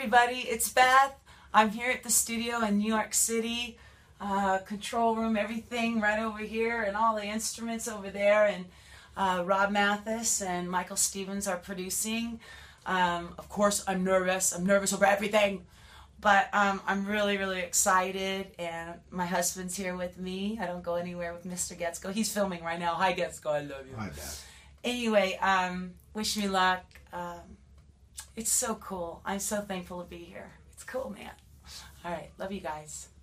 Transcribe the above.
everybody, it's Beth. I'm here at the studio in New York City. Control room, everything right over here, and all the instruments over there. And Rob Mathis and Michael Stevens are producing. Of course, I'm nervous. I'm nervous over everything. But I'm really, really excited. And my husband's here with me. I don't go anywhere with Mr. Getsko. He's filming right now. Hi, Getsko. I love you. Hi, Beth. Anyway, wish me luck. It's so cool. I'm so thankful to be here. It's cool, man. All right. Love you guys.